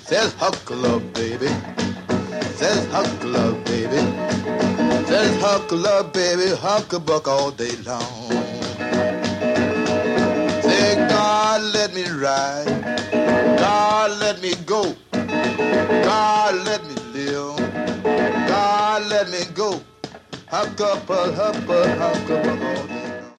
Says huckle up, baby. Says huckle up, baby. Says huckle up, baby. Hucklebuck all day long. Say, God, let me ride. God, let me go. God, let me live. God, let me go. Hucklebuck all day long.